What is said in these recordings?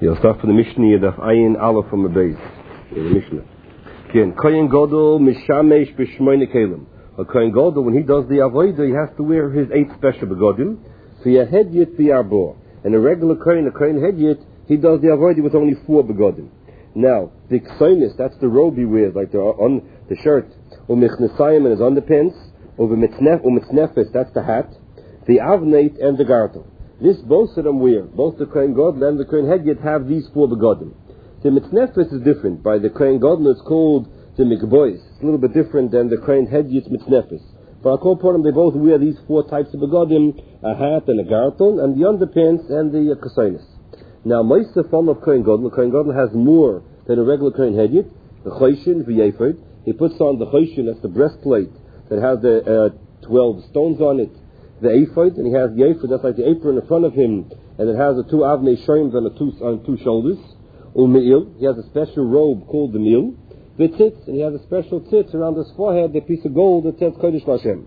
You'll start from the Mishnah, Daf Ayin Aleph from the base. In the Mishnah. Again, Kohen Gadol Mishamesh B'Shmoyne Kelim. A Kohen Gadol, when he does the Avodah, he has to wear his 8 special begodim. So you Hedyet V'Arbor. And a regular Kohen, Hedyet, he does the Avodah with only 4 begodim. Now, the Ksoinis, that's the robe he wears, like on the shirt. U'Michnesayim and his underpants. U'Mitznefes, that's the hat. The Avneit and the Gartel. This, both of them wear. Both the Kohen Gadol and the Kohen Hedyet have these 4 begodim. The Mitznefes is different. By the Kohen Gadol it's called the Mikbois. It's a little bit different than the Kohen Hedyet's Mitznefes. For our Kohen, they both wear these 4 types of begodim, a hat and a gartel, and the underpants and the Ksoinis. Now, most of the form of Kohen Gadol has more than a regular Kohen Hedyet. The Choshen, v'Yefod. He puts on the Choshen, that's the breastplate, that has the 12 stones on it. The ephod, and he has the ephod, that's like the apron in front of him, and it has the 2 avnei shoyim on 2 shoulders. U'me'il, he has a special robe called the me'il. The tzitz, and he has a special tzitz around his forehead, the piece of gold that says Kodesh Hashem.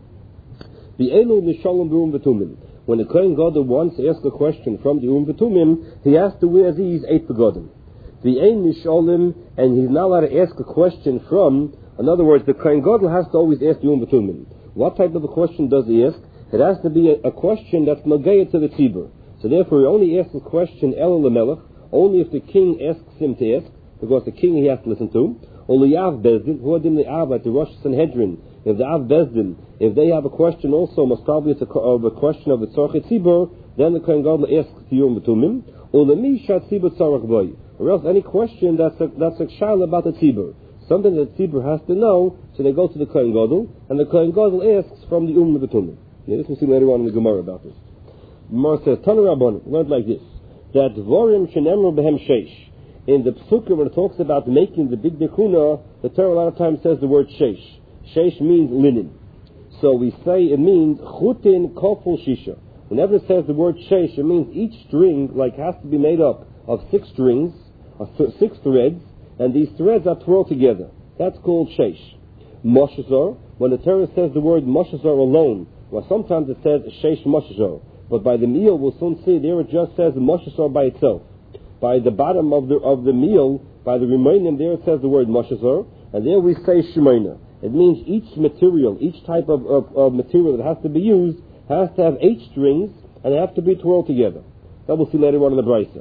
The elu nishalom b'um v'tumim. When the Kohen Gadol wants to ask a question from the v'tumim, he has to wear these 8 begodim. The ein nishalom, and he's not allowed to ask a question from. In other words, the Kohen Gadol has to always ask the v'tumim. What type of a question does he ask? It has to be a question that's nogaya to the tzibur. So therefore, he only asks the question el lemelech, only if the king asks him to ask, because the king he has to listen to. Or liyav bezdin, who adim li'av at the Rosh Sanhedrin. If the av bezdin, if they have a question also, most probably it's a question of the tzorchet tzibur, then the Kohen Gadol asks the yom b'tumim. Or lemi shat tzibur tzarach boy. Or else any question that's a shayla about the tzibur. Something that the tzibur has to know, so they go to the Kohen Gadol, and the Kohen Gadol asks from the b'tumim. Yeah, this we'll see later on in the Gemara about this. Gemara says, Tanu Rabban, learned like this, that Dvorim shenemru behem sheish. In the Psukim, when it talks about making the big dekuna, the Torah a lot of times says the word sheish. Sheish means linen. So we say it means chutin koful shisha. Whenever it says the word sheish, it means each string has to be made up of 6 strings, of 6 threads, and these threads are twirled together. That's called sheish. Moshazor, when the Torah says the word moshazor alone, well, sometimes it says sheish moshazor, but by the meal we'll soon see there it just says moshazor by itself. By the bottom of the meal, by the remaining there it says the word moshazor, and there we say shemona. It means each material, each type of material that has to be used has to have 8 strings and they have to be twirled together. That we'll see later on in the Brisa.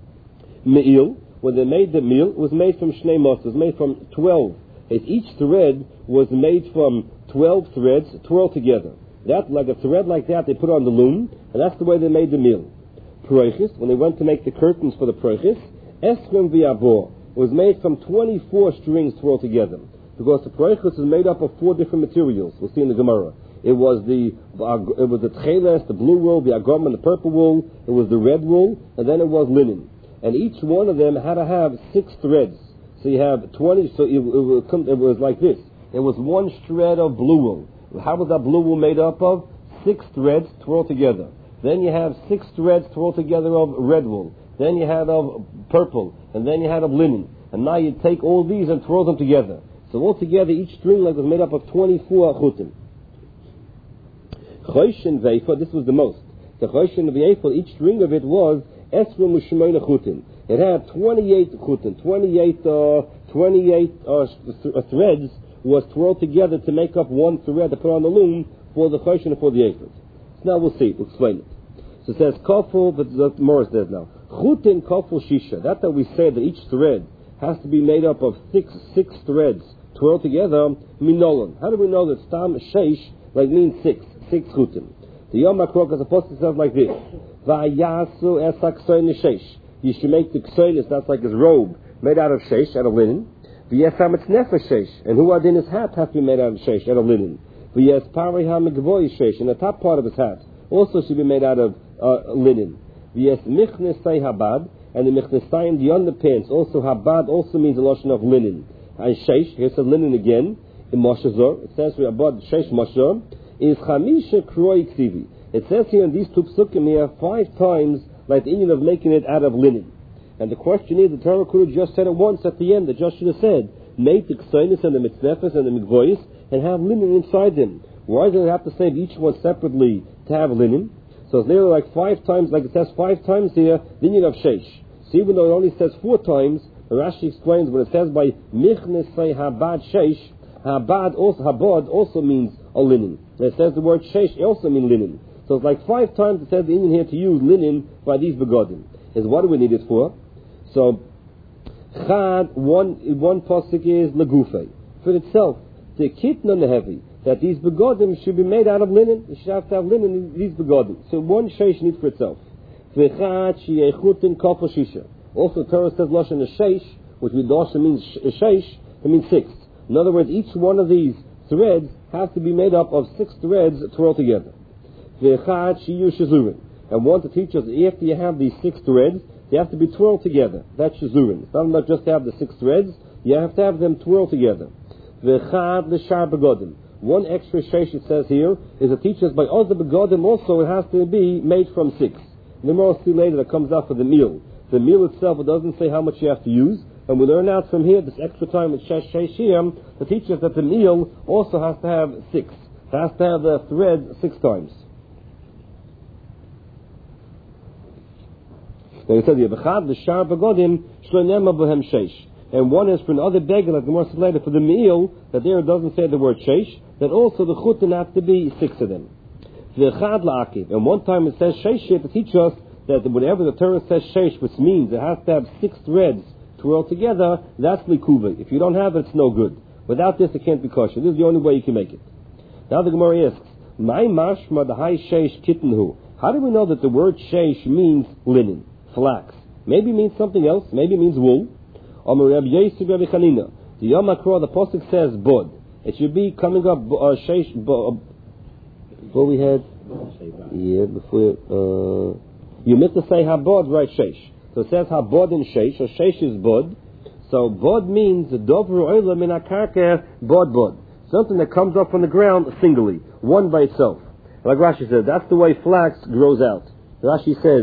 Me'il, when they made the meal, it was made from shnei mos, it was made from 12. Each thread was made from 12 threads twirled together. That, like a thread like that, they put on the loom, and that's the way they made the meal. Proichis, when they went to make the curtains for the proichis, Esrim v'Yabor, was made from 24 strings twirled together. Because the proichis is made up of 4 different materials. We'll see in the Gemara. It was the tcheles, the blue wool, the agom, and the purple wool. It was the red wool, and then it was linen. And each one of them had to have 6 threads. So you have 20. So it was like this. It was 1 shred of blue wool. How was that blue wool made up of? 6 threads twirled together. Then you have 6 threads twirled together of red wool. Then you had of purple. And then you had of linen. And now you take all these and twirl them together. So altogether each string was made up of 24 chutim. Choshen ve'ephod, this was the most. The choshen of the ephod, each string of it was esrim u'shmoina chutim. It had 28 chutim, 28 threads was twirled together to make up 1 thread to put on the loom for the choshen and for the ephod. So now we'll see, we'll explain it. So it says kofel, but the Morris says now chutin kofel shisha. That we say that each thread has to be made up of 6 threads twirled together. Minolan. How do we know that stam sheish means 6 chutin? The Yom HaKrok is supposed to say like this: Va'yasu esak soin sheish. You should make the ksoinis, that's like his robe, made out of sheish, out of linen. V'yesam etznefa sheish, and who adin his hat has to be made out of sheish, out of linen. V'yes pari ha-megvoy sheish, and the top part of his hat also should be made out of linen. V'yes michnesai habad, and the michnesayim, the underpants, also habad, also means a lotion of linen. And sheish, here it says linen again, in Moshazor, it says abad sheish Moshazor, is chamisha kroi ksivi. It says here in these 2 psukim here 5 times like the Indian of making it out of linen. And the question is, the Torah could have just said it once at the end. It just should have said, make the ksoinis and the mitznefes and the mikvois and have linen inside them. Why do they have to save each one separately to have linen? So it's nearly like 5 times, like it says 5 times here, the Indian of sheish. So even though it only says 4 times, Rashi explains when it says by Michnesei Habad Sheish, Habad also means a linen. And it says the word Sheish, it also means linen. So it's like 5 times it says the Indian here to use linen by these begodim. Is what do we need it for? So, Chad, one pasuk is Lagufe. For itself, the kitna nehevi, that these begodim should be made out of linen. You should have to have linen in these begodim. So one sheish needs for itself. V'chad sheyechutin kol shisha. Also, Torah says lashon sheish, which we also means sheish. It means 6. In other words, each one of these threads has to be made up of 6 threads twirled together. V'chad sheyu shazurin. And one to teach us, after you have these 6 threads, they have to be twirled together. That's shazurin. It's not enough just to have the 6 threads. You have to have them twirled together. V'chad l'shar begodim. One extra sheish it says here is to teach us by other begodim also it has to be made from 6. The more see later that comes out for the meal. The meal itself, it doesn't say how much you have to use. And we learn out from here, this extra time with sheish here, to teach us that the meal also has to have 6. It has to have the thread 6 times. Then it says here, v'chad l'shar begodim shloinema bohem sheish. And one is for another beggar, like the more later for the meal, that there it doesn't say the word sheish, that also the chutin have to be 6 of them. V'chad la'akiv. And one time it says sheish here to teach us that whenever the Torah says sheish, which means it has to have 6 threads twirled together, that's likuva. If you don't have it, it's no good. Without this, it can't be kosher. This is the only way you can make it. Now the Gemara asks, "My mashma the high sheish kittenhu." How do we know that the word sheish means linen, flax? Maybe it means something else. Maybe it means wool. The Yom HaKra, the Pasuk says bod. It should be coming up sheish. Before we had, before you missed to say habod, right? Sheish. So it says habod and sheish. So sheish is bod. So bod means dovru oila min akarka bod. Something that comes up from the ground singly, one by itself. Like Rashi says, that's the way flax grows out. Rashi says,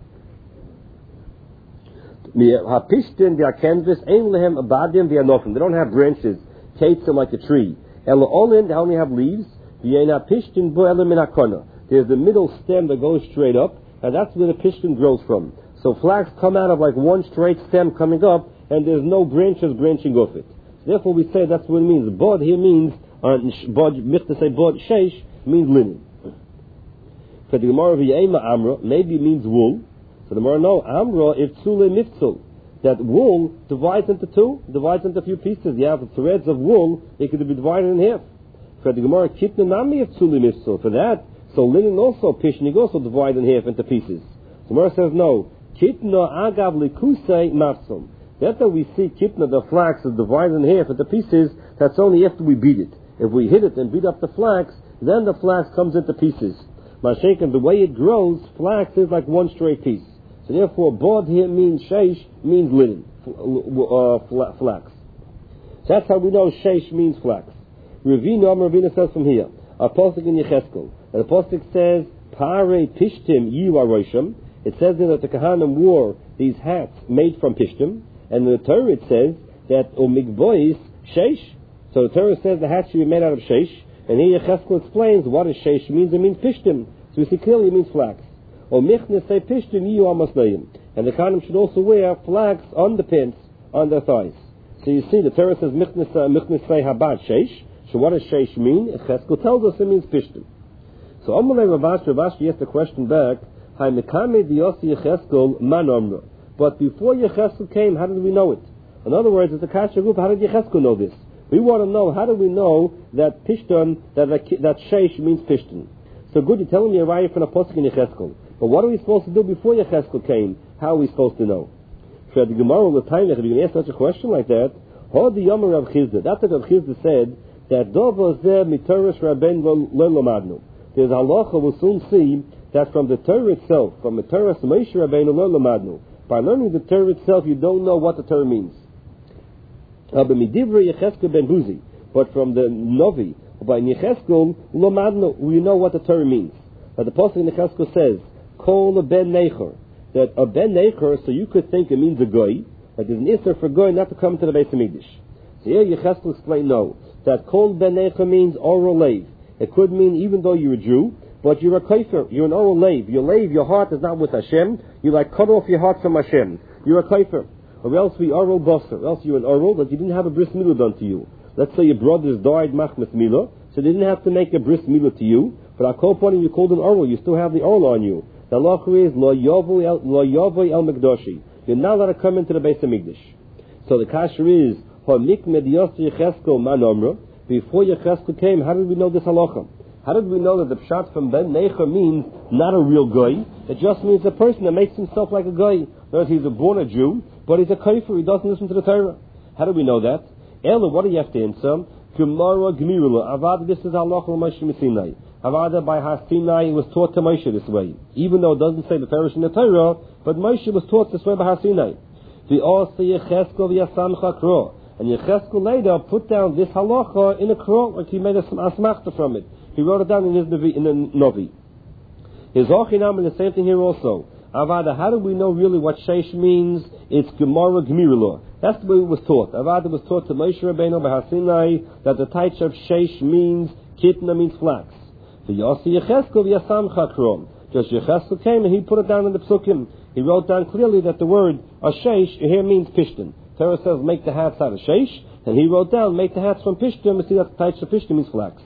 they don't have branches, tates like a tree. They only have leaves. There's the middle stem that goes straight up, and that's where the pishtin grows from. So flax come out of like one straight stem coming up, and there's no branches branching off it. Therefore we say that's what it means. Bod here means, bod sheish means linen. For the Gemara v'yema amra, maybe it means wool. So the Gemara no, amra if tzule mitzul, that wool divides into 2, divides into a few pieces. You have threads of wool, it could be divided in half. For the Gemara kitna nami if tzule mitzul, for that, so linen also, pishnig also divide in half into pieces. The Gemara says no, kitna agav likusei mafsum. That we see kitna, the flax, is divided in half into pieces, that's only after we beat it. If we hit it and beat up the flax, then the flax comes into pieces. Mashiach, the way it grows, flax is like one straight piece. So therefore, bod here means sheish, means linen, flax. So that's how we know sheish means flax. Ravina says from here, a pasuk in Yecheskel, and the pasuk says, Pare pishtim yu aroshim. It says there that the Kahanim wore these hats made from pishtim, and in the Torah it says that umigbois sheish. So the Torah says the hat should be made out of sheish, and here Yecheskel explains what is sheish means. It means pishtim. So we see clearly it means flax. Or michne say pishtim yu amasnayim. And the Kahanim should also wear flax on the pants, on their thighs. So you see, the Torah says michne say habad sheish. So what does sheish mean? Yecheskel tells us it means pishtim. So Amalei Ravashi asked the question back, Hai mekame diyosi Yecheskel man omra. But before Yecheskel came, how did we know it? In other words, it's a kasha group, how did Yecheskel know this? We want to know, how do we know that pishton, that sheish means pishton? So good, you're telling me a raya from a pasuk in Yecheskel. But what are we supposed to do before Yecheskel came? How are we supposed to know? So the Gemara will tell you, if you're going to ask such a question like that, Ho di yomer Rav Chizda. That's what Rav Chizda said, that Dovo zeh mitoras rabbein lo lomadnu. There's a halacha we'll soon see that from the Torah itself, from the Torah Moshe Rabbeinu lo lomadnu. By learning the Torah itself, you don't know what the Torah means. But from the Novi, by Yecheskel lomadnu, we know what the Torah means. Now the pasuk in Yecheskel says, "Kol a ben necher," that a ben necher, so you could think it means a goy, that there's an issur for goy not to come to the Beis Hamikdash. So here Yecheskel explained no, that kol ben necher means oral lave. It could mean even though you're a Jew, but you're a kafir, you're an oral lave. Your heart is not with Hashem. You like cut off your heart from Hashem. you're a kaifer. Or else we oral bosser, or else you're an oral, but you didn't have a bris milah done to you. Let's say your brothers died machmas milah, so they didn't have to make a bris milah to you, but akoponim you called an oral, you still have the oral on you. The halacha is lo yavoi el mikdashi. You're not allowed to come into the Beis Hamikdash. So the kasher is hamik mediyos Yecheskel man omra. Before Yecheskel came, how did we know this halacha? How did we know that the pshat from Ben Necha means not a real guy? It just means a person that makes himself like a guy. Notice he's born a Jew, but he's a kafir. He doesn't listen to the Torah. How do we know that? Ella, what do you have to answer? Gemara Gemirula. Avad, this is halacha Moshe Sinai. Avad by Har Sinai was taught to Moshe this way, even though it doesn't say the Torah in the Torah. But Moshe was taught this way by Har Sinai. The also Yecheskel v'Yasamcha Kro. And Yecheskel later put down this halacha in a kro, like he made a asmachta from it. He wrote it down in the Novi. His Ochinam and the same thing here also. Avada, how do we know really what sheish means? It's Gemara Gemirula. That's the way it was taught. Avada was taught to Moshe Rabbeinu by Har Sinai that the taich of sheish means kitna, means flax. The Yossi Yecheskel v'Yasamcha Kro. Just Yecheskel came and he put it down in the psukim. He wrote down clearly that the word sheish here means pishtim. Torah says make the hats out of sheish, and he wrote down make the hats from pishtim. We see that the taich of pishtim means flax.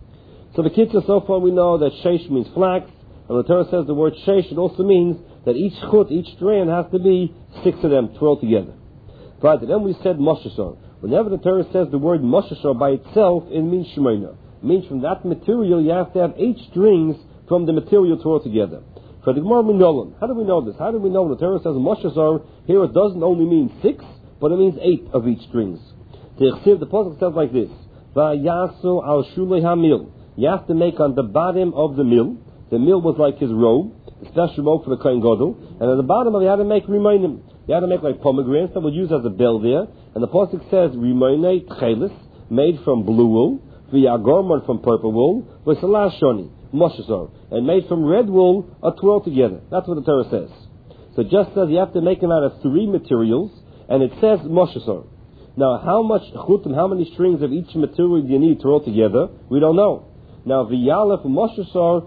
So the kitzur, so far we know that sheish means flax, and the Torah says the word sheish, it also means that each chut, each strand has to be 6 of them twirled together. Right, and then we said moshashor. Whenever the Torah says the word moshashor by itself, it means shemona. It means from that material you have to have 8 strings from the material twirled together. For the Gemara Minolim, how do we know this? How do we know when the Torah says moshashor, here it doesn't only mean 6, but it means 8 of each strings. The pasuk says like this: Vayasu al shulei hamil. You have to make on the bottom of the mill. The mill was like his robe, a special robe for the Kohen Gadol. And at the bottom of it, you had to make rimainim. You had to make like pomegranates that would use as a bell there. And the pasuk says rimainei tchelis, made from blue wool, v'yagormon from purple wool, v'salah shoni, moshazor, and made from red wool, are twirled together. That's what the Torah says. So it just says you have to make them out of 3 materials, and it says moshazor. Now, how much chutim, how many strings of each material do you need to roll together? We don't know. Now, v'yalef moshazor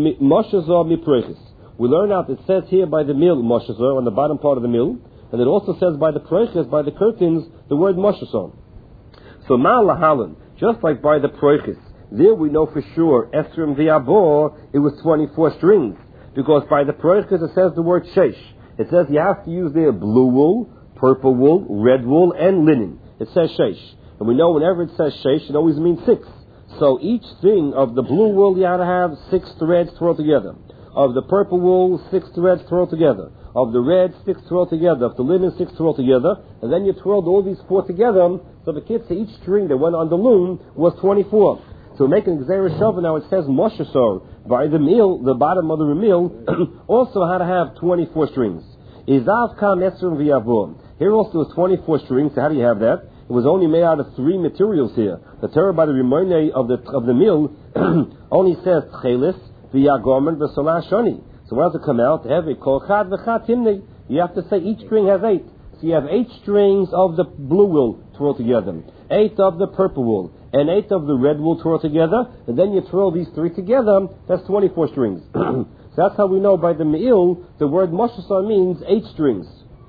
miprechis. We learn out it says here by the mill moshazor on the bottom part of the mill, and it also says by the prechis, by the curtains, the word moshazor. So ma lahalan, just like by the prechis, there we know for sure esrim v'yabor, it was 24 strings, because by the prechis it says the word sheish. It says you have to use there blue wool, purple wool, red wool, and linen. It says sheish. And we know whenever it says sheish, it always means 6. So each thing of the blue wool, you have to have 6 threads twirled together. Of the purple wool, 6 threads twirled together. Of the red, 6 twirled together. Of the linen, 6 twirled together. And then you twirled all these 4 together. So the kids say each string that went on the loom was 24. So making Xerah Shava now, it says Moshasor. By the mill, the bottom of the mill, also had to have 24 strings. Izav Kam Esrim V'Yavor. Here also was 24 strings. So how do you have that? It was only made out of 3 materials here. The Torah by the Rimone of the mill only says Tchelis, V'Yagorman, V'Solah Shoni. So when does it come out? Every Kol Chad V'Chad Timnei. You have to say each string has 8. So you have 8 strings of the blue wool twirled together, 8 of the purple wool, and 8 of the red wool twirled together, and then you twirl these 3 together, that's 24 strings. So that's how we know by the Me'il, the word Moshasar means 8 strings.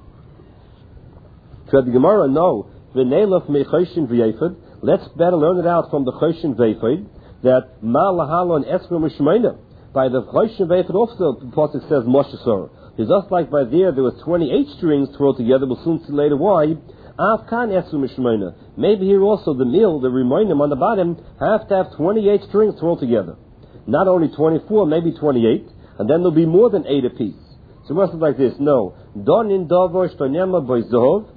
So the Gemara, no. Let's better learn it out from the Choshen Vefed that Ma Lahalon Esrim Mishmeina. By the Choshen Vefed also the pasuk says Moshasor. It's just like by there was 28 strings twirled together. We'll soon see later why. Afkan Esrim Mishmeina. Maybe here also the mill, the Rimoinim on the bottom, have to have 28 strings twirled together. Not only 24, maybe 28, and then there'll be more than 8 apiece. So it must be like this. No. Don in Dover Shtonema Boizov.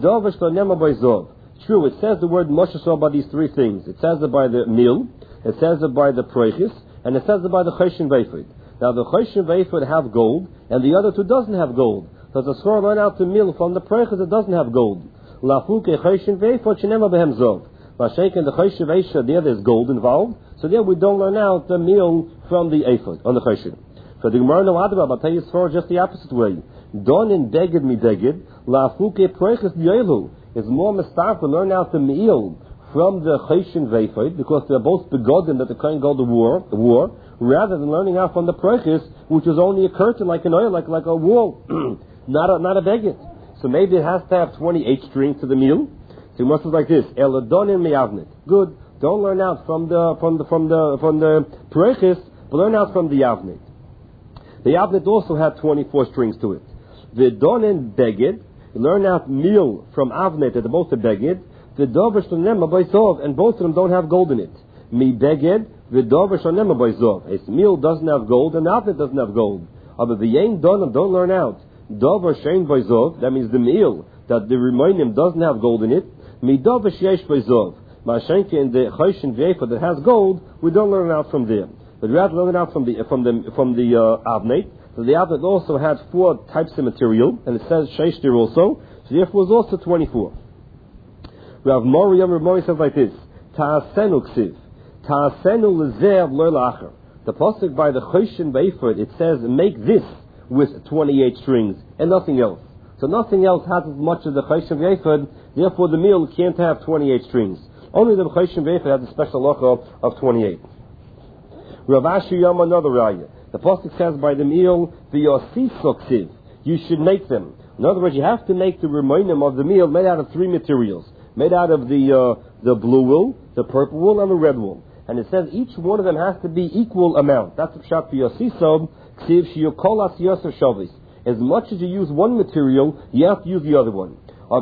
True, it says the word Moshasor by these 3 things. It says it by the mill, it says it by the prechis, and it says it by the Choshen Vefed. Now the Choshen Vefed have gold, and the other 2 doesn't have gold. So the Sor learn out the mill from the prechis, it doesn't have gold. Lafuke Choshen Vefed shenema behem zov. Vashek and the Choshen Vefed, there's gold involved. So there we don't learn out the mill from the ephod on the Choshen. So the Gemara no Adabah, I'll tell you Sor just the opposite way. Don in Deged mi Deged, Lafuke Prechis Yoelu. Is more mistake to learn out the Me'il from the Choshen Vefed, because they're both begotten that the Kohen Gadol wore, rather than learning out from the Prechis, which is only a curtain, like an oil, like a wall, not a beged. So maybe it has to have 28 strings to the meal. So it must look like this. Eladonim miyavnit. Good. Don't learn out from the Perechis, but learn out from the Yavnit. The Yavnit also had 24 strings to it. The Donen Beged, learn out meal from Avnet, they're both a Beged. The Dover Shlonem Abayzov, and both of them don't have gold in it. Mi Beged, the Dover Shlonem Abayzov. His meal doesn't have gold, and the Avnet doesn't have gold. But the Yain Donem, don't learn out. Dover Shein Bayzov, that means the meal that the Remainim doesn't have gold in it. Mi Dover Sheesh Bayzov. Mashenke and the Chayshin Veifa that has gold, we don't learn out from there. But we have to learn it out from the Avnet. So the Avnet also had 4 types of material, and it says Sheish there also. So therefore it was also 24. We have Mori says like this: Ta'asenu ksiv, Ta'asenu lezev lo lacher. The pasuk by the Chayshin Veifa, it says make this with 28 strings and nothing else. So nothing else has as much as the Chayshin Veifa. Therefore the meal can't have 28 strings. Only the Chayshin Veifa has a special lacha of 28. Rav Ashi Yom another raya. The pasuk says by the meal, v'yosisoksiv, you should make them. In other words, you have to make the remainder of the meal made out of 3 materials, made out of the blue wool, the purple wool, and the red wool. And it says each one of them has to be equal amount. That's the pshat v'yosisob ksiv sheyukol asiyos shavis. As much as you use one material, you have to use the other one.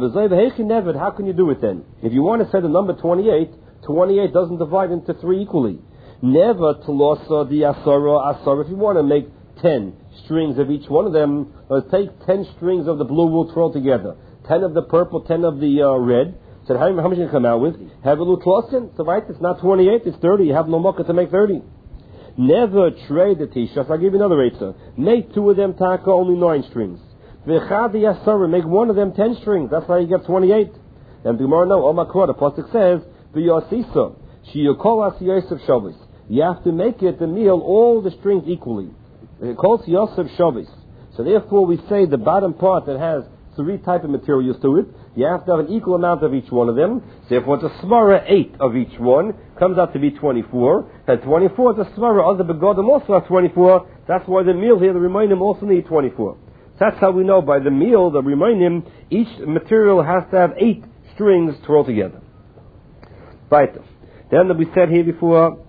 How can you do it then? If you want to say the number 28, 28 doesn't divide into 3 equally. Never telosa the asara. If you want to make 10 strings of each one of them, take 10 strings of the blue wool, throw together. 10 of the purple, 10 of the red. So how much you come out with? Have a little tlosin. So right, it's not 28, it's 30. You have no mocha to make 30. Never trade the t-shirts. I'll give you another answer. Make 2 of them taka, only 9 strings. V'chadi asara, make 1 of them 10 strings. That's how you get 28. And the Gemara no, Omakor, the pasuk says, v'yosisa, sheyukol asiyos shavis. You have to make it the meal all the strings equally. It calls Yosef Shavis. So therefore we say the bottom part that has 3 type of materials to it, you have to have an equal amount of each one of them. So therefore it's a svara 8 of each one, comes out to be 24. And 24 is a svara, other begodim also have 24. That's why the meal here, the remainim also need 24. So that's how we know by the meal, the remainim, each material has to have 8 strings to roll together. Right. Then we said here before,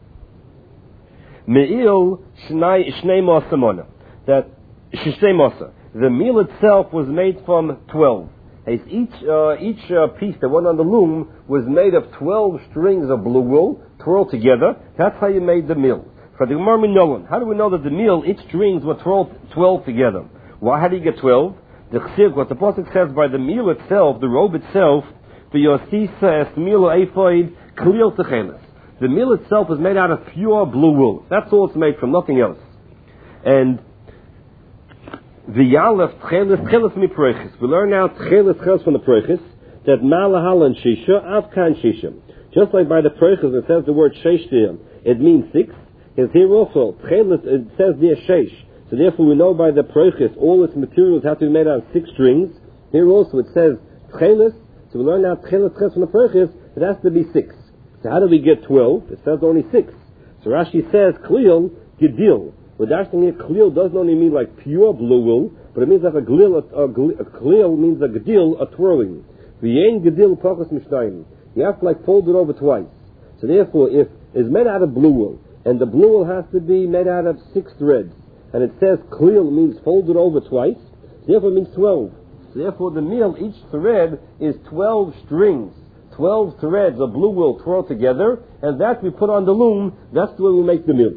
Me'il shnei mosamona. That shnei mosa. The meal itself was made from 12. Each piece that went on the loom was made of 12 strings of blue wool twirled together. That's how you made the meal. For the Gemara Minolan, how do we know that the meal, each strings were 12 together? Why? How do you get 12? The chsiv, what the pasuk says by the meal itself, the robe itself, the yosisa es milo efoid klil techeles. The meal itself is made out of pure blue wool. That's all it's made from, nothing else. And the yalef tcheles mi perechis. We learn now tcheles from the perechis that malahalan shisha avkan shisha. Just like by the perechis it says the word sheish there, it means 6. It's here also tcheles, it says there sheish. So therefore we know by the perechis all its materials have to be made out of 6 strings. Here also it says tcheles. So we learn now tcheles from the perechis. It has to be 6. So how do we get 12? It says only 6. So Rashi says, klil, gedil. With asking here, klil doesn't only mean like pure blue wool, but it means like a klil means a gedil, a twirling. V'yein gedil pachas mishnayim. You have to like fold it over twice. So therefore, if it's made out of blue wool, and the blue wool has to be made out of 6 threads, and it says klil means folded over twice, therefore it means 12. So therefore the meal, each thread is 12 strings. 12 threads of blue wool twirled together, and that we put on the loom, that's the way we make the meal.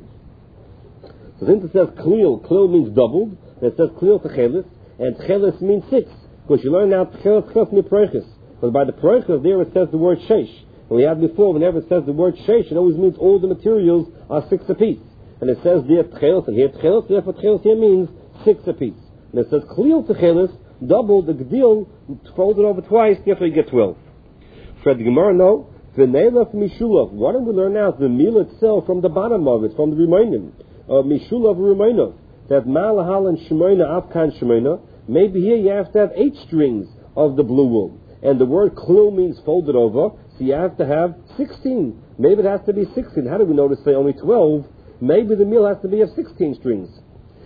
So since it says klil means doubled, and it says klil techeles, and techeles means 6, because you learn now techeles mi perechis. But by the perechis there it says the word sheish. And we had before, whenever it says the word sheish, it always means all the materials are 6 apiece. And it says there techeles, and here techeles, therefore techeles here means 6 apiece. And it says klil techeles, double the gedil, folded over twice, therefore you get 12. For the Gemara, no. V'neilaf mishulav. Why don't we learn out the meal itself from the bottom of it, from the remaining? Mishulav remaining. That malahal and shemona, afkan shemona. Maybe here you have to have 8 strings of the blue wool. And the word klil means folded over, so you have to have 16. Maybe it has to be 16. How do we know to say only 12? Maybe the meal has to be of 16 strings.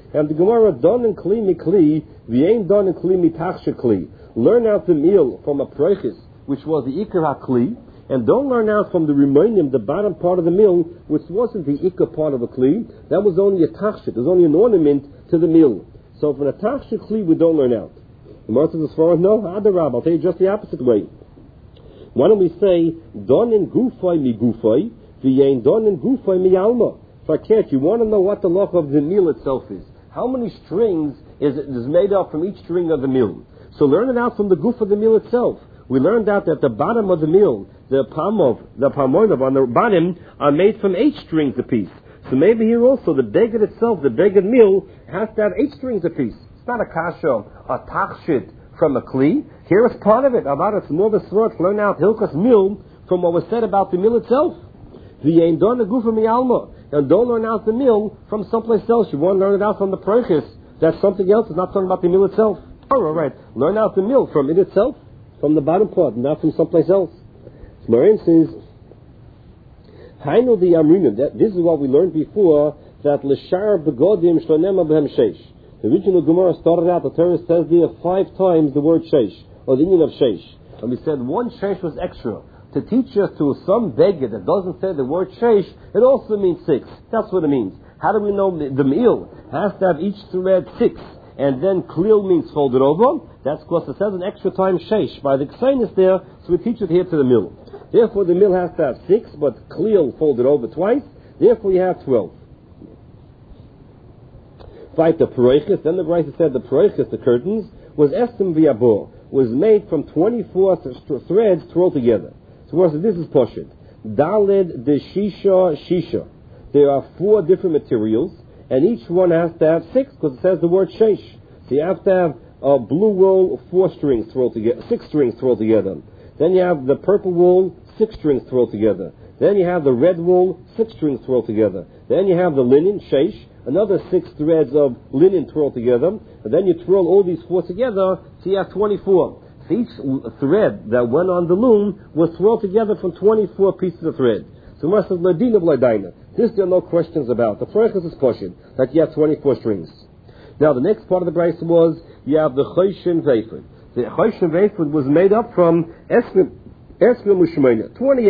And the Gemara, don and kli mikli, v'ain don and kli mitachshe kli. Learn out the meal from a proichis, which was the ikar hakli, and don't learn out from the remaining, the bottom part of the meal, which wasn't the ikar part of a kli. That was only a tachshit. It was only an ornament to the meal. So from a tachshit kli, we don't learn out. The Gemara says, as far as no, Adarab, I'll tell you just the opposite way. Why don't we say, don and gufay mi gufay, v'yein don and gufay mi alma. Faket, you want to know what the loch of the meal itself is. How many strings is made up from each string of the meal? So learn it out from the goof of the meal itself. We learned out that the bottom of the meal, the palmoinov on the bottom, are made from 8 strings apiece. So maybe here also, the beged itself, the beged meal, has to have 8 strings apiece. It's not a kasha, a tachshit from a kli. Here is part of it. About it's more the throat, learn out hilchas meal from what was said about the meal itself. V'yein don a gufa mi alma. And don't learn out the meal from someplace else. You want to learn it out from the proichis. That's something else. It's not talking about the meal itself. All right. Learn out the meal from it itself, from the bottom part, not from someplace else. Marin says, Hainu the Amrinim. This is what we learned before, that L'shar begodim shlonem abehem sheish. The original Gemara started out, the Torah says there 5 times the word sheish, or the meaning of sheish. And we said one sheish was extra. To teach us to some beged that doesn't say the word sheish, it also means 6. That's what it means. How do we know the meal has to have each thread 6? And then klil means folded over. That's because it says an extra time sheish. By the ksainus there, so we teach it here to the mill. Therefore the mill has to have 6, but klil folded over twice. Therefore you have 12. Fight the proichis. Then the Brisa said the proichis, the curtains, was estim v'yabor, was made from 24 threads twirled together. So this is poshut. Daled de shisha. There are 4 different materials, and each one has to have 6 because it says the word sheish. So you have to have a blue wool, 4 strings twirled together, 6 strings twirled together. Then you have the purple wool, 6 strings twirled together. Then you have the red wool, 6 strings twirled together. Then you have the linen, sheish, another 6 threads of linen twirled together. And then you twirl all these 4 together, so you have 24. So each thread that went on the loom was twirled together from 24 pieces of thread. So Mar says, Ladina b'Ladina. This there are no questions about. The Frechus is poshut, that you have 24 strings. Now the next part of the Brisa was, you have the Choshen Veifud. The Choshen Veifud was made up from Esrim Ushmeina,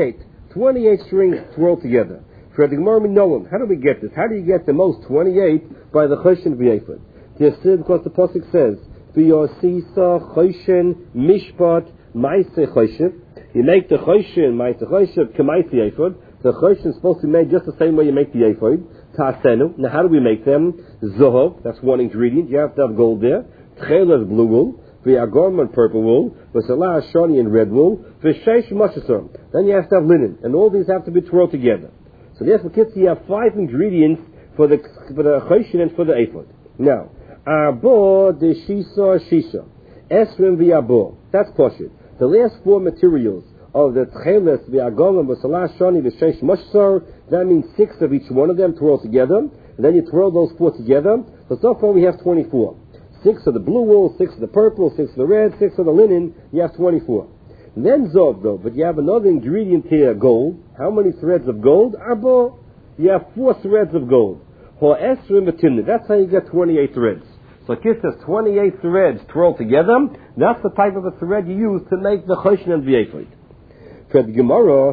28 strings twirled together. For the Gemara Noam, how do we get this? How do you get the most 28 by the Choshen Veifud? Because the Pasuk says, V'yosisa Choshen Mishpat Maise Choshen. You make the Choshen, Maise Choshen, K'maise Veifud. The Choshen is supposed to be made just the same way you make the Ephod. Ta'asenu. Now how do we make them? Zohov, that's one ingredient. You have to have gold there. Tchelah is blue wool. V'yagorman purple wool. V'salah shani and red wool. V'sheish mashasar. Then you have to have linen. And all these have to be twirled together. So therefore, kids, you have 5 ingredients for the Choshen and for the Ephod. Now, Arbo de Shisha. Esrim v'yabo. That's poshut. The last 4 materials of the tcheles, the agomim, the salah shani, the sheish mashsar, that means 6 of each one of them twirled together, and then you twirl those 4 together. So far we have 24. 6 of the blue wool, 6 of the purple, 6 of the red, 6 of the linen, you have 24. And then zov though, but you have another ingredient here, gold. How many threads of gold? Arbo. You have 4 threads of gold. Ho esrim v'timna. That's how you get 28 threads. So Kis says 28 threads twirled together. That's the type of a thread you use to make the Choshen and the Ephod. For the Gemara,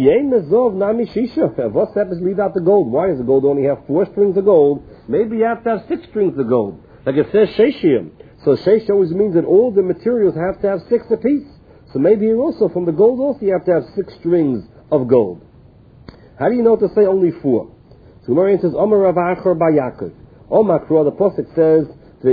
what's happens leave out the gold? Why does the gold only have 4 strings of gold? Maybe you have to have 6 strings of gold. Like it says Sheishim. So Sheish always means that all the materials have to have 6 apiece. So maybe here also, from the gold also, you have to have 6 strings of gold. How do you know to say only 4? So Gemara says, Omar Rav Achor Bar Yaakov. Omar Kro, the Pasuk says,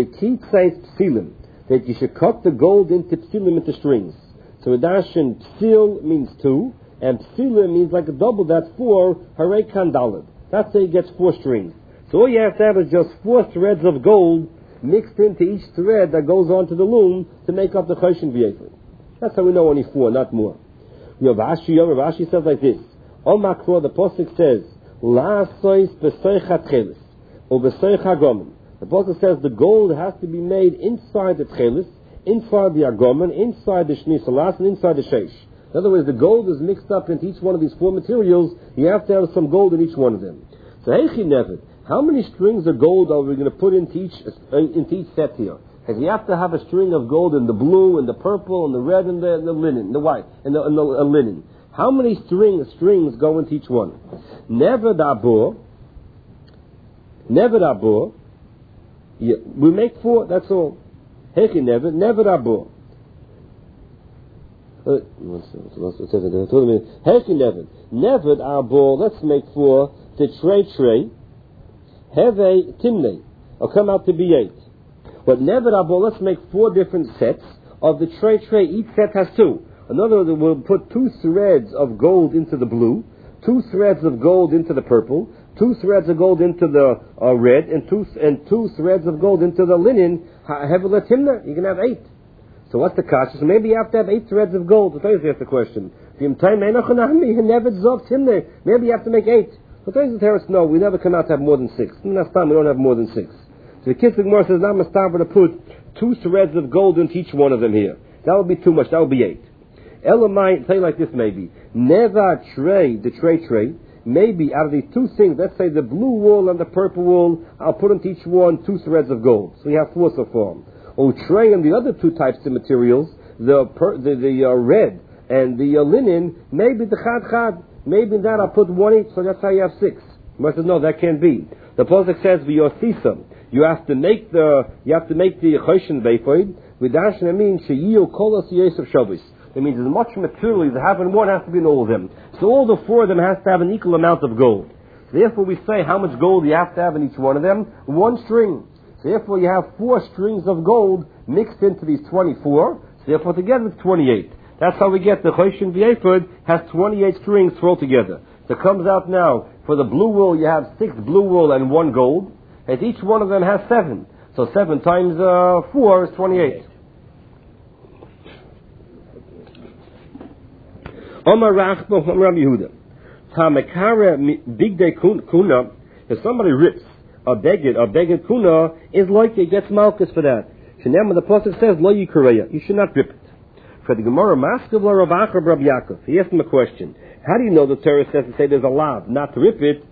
that you should cut the gold into psilim, into strings. So Radashin, psil means 2, and psilim means like a double, that's 4, harei kandalad. That's how you get 4 strings. So all you have to have is just 4 threads of gold mixed into each thread that goes onto the loom to make up the Choshen V'Ephod. That's how we know only 4, not more. Rashi says like this, Omakro, the Pasuk says, La sois b'soich ha-tchelis, or b'soich ha-gomim. The Pasuk says the gold has to be made inside the tchelis, inside the agomon, inside the shni salas, and inside the sheish. In other words, the gold is mixed up into each one of these 4 materials. You have to have some gold in each one of them. So heichi nevet, How many strings of gold are we going to put into each set here? Because you have to have a string of gold in the blue and the purple and the red and the linen, the white and the linen. How many strings go into each one? Never dabur. Yeah, we make 4. That's all. Hechi never dabur. Hechi never dabur. Let's make 4. The tray. Have a timnei. I'll come out to be 8. But never dabur. Let's make 4 different sets of the tray. Each set has 2. Another, we'll put 2 threads of gold into the blue, 2 threads of gold into the purple, 2 threads of gold into the red, and 2 threads of gold into the linen. Hevelet timna. You can have 8. So what's the kasha? So maybe you have to have 8 threads of gold. So that's the question. Maybe you have to make 8. But no, we never come out to have more than 6. Last time we don't have more than 6. So the Kitzur Gemara says, now Mustafa to put 2 threads of gold into each one of them here. That would be too much. That would be 8. Elamai, say like this maybe. Never the tray. Maybe out of these 2 things, let's say the blue wool and the purple wool, I'll put into each one 2 threads of gold. So we have 4 so far. Or tray and the other 2 types of materials, the red and the linen, maybe the chad. Maybe in that I'll put 1 each, so that's how you have 6. Must says, no, that can't be. The Pasuk says, v'yosisa. You have to make the choshen beifod. V'dashin means sheyiu kolos yosef shabbos. It means as much material as you have in one has to be in all of them. So all the 4 of them has to have an equal amount of gold. Therefore we say how much gold you have to have in each one of them? 1 string. So therefore you have 4 strings of gold mixed into these 24. So therefore together it's 28. That's how we get the choshen v'ephod has 28 strings thrown together. So it comes out now, for the blue wool you have 6 blue wool and 1 gold. And each one of them has 7. So 7 times 4 is 28. Omar Rachba, Omar Yehuda. Tamakara big day kuna. If somebody rips a beged kuna, is like it gets malchus for that. Shenema, the pasuk says lo yikureya. You should not rip it. For the Gemara, Maskav la Rav Acha Rav Yaakov. He asked him a question. How do you know the Torah says to say there's a lav, not to rip it?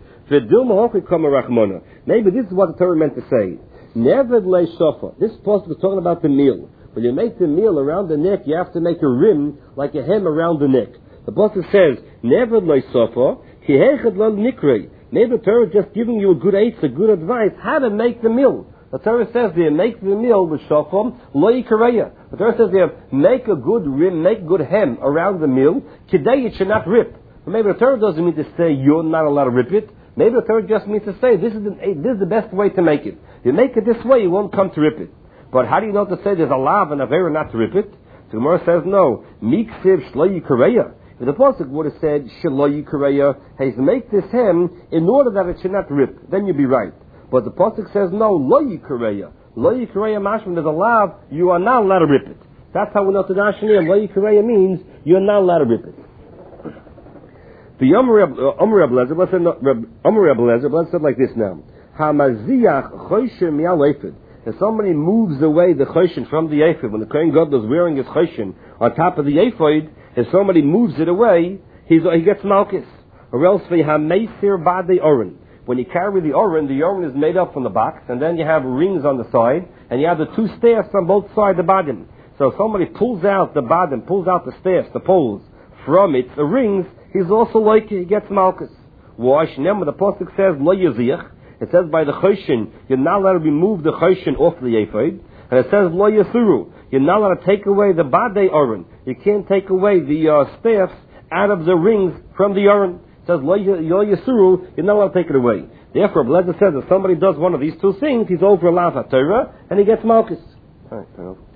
Maybe this is what the Torah meant to say. Never lay sofa. This pasuk is talking about the meal. When you make the meal around the neck, you have to make a rim like a hem around the neck. The pasuk says, "Never lay sofa." Maybe the Torah is just giving you a good advice how to make the meal. The Torah says there, make the meal with shofam lo yikareya. The Torah says there, make a good rim, make good hem around the meal. Today it should not rip. But maybe the Torah doesn't mean to say you're not allowed to rip it. Maybe the Torah just means to say this is the best way to make it. You make it this way, you won't come to rip it. But how do you know to say there's a lav and a vera not to rip it? The Gemara says no. Miksiv shlo yikareya. If the pasuk would have said shlo yikareya, hey, make this hem in order that it should not rip, then you'd be right. But the pasuk says no, lo yikareya. Lo yikareya mashman, there's a lav, you are not allowed to rip it. That's how we know to Dashanim. Lo yikareya means you're not allowed to rip it. The Omer Ablezer said like this now. Hamaziach choshen mi'al ephod. If somebody moves away the choshen from the ephod, when the Kohen Gadol is wearing his choshen on top of the ephod, if somebody moves it away, he gets malchus. Or else v'hameisir ba'dei oren. When you carry the oren is made up from the box, and then you have rings on the side, and you have the 2 staffs on both sides of the bottom. So if somebody pulls out the bottom, pulls out the staffs, the poles, from it, the rings, he's also like he gets malchus. Why? The pasuk says lo yaziach. It says by the choshen, you're not allowed to remove the choshen off the ephod. And it says lo yasuru. You're not allowed to take away the badei oren. You can't take away the staffs out of the rings from the oren. It says lo yasuru. You're not allowed to take it away. Therefore, Blazer says if somebody does one of these 2 things, he's over a lav HaTorah and he gets malchus. All right,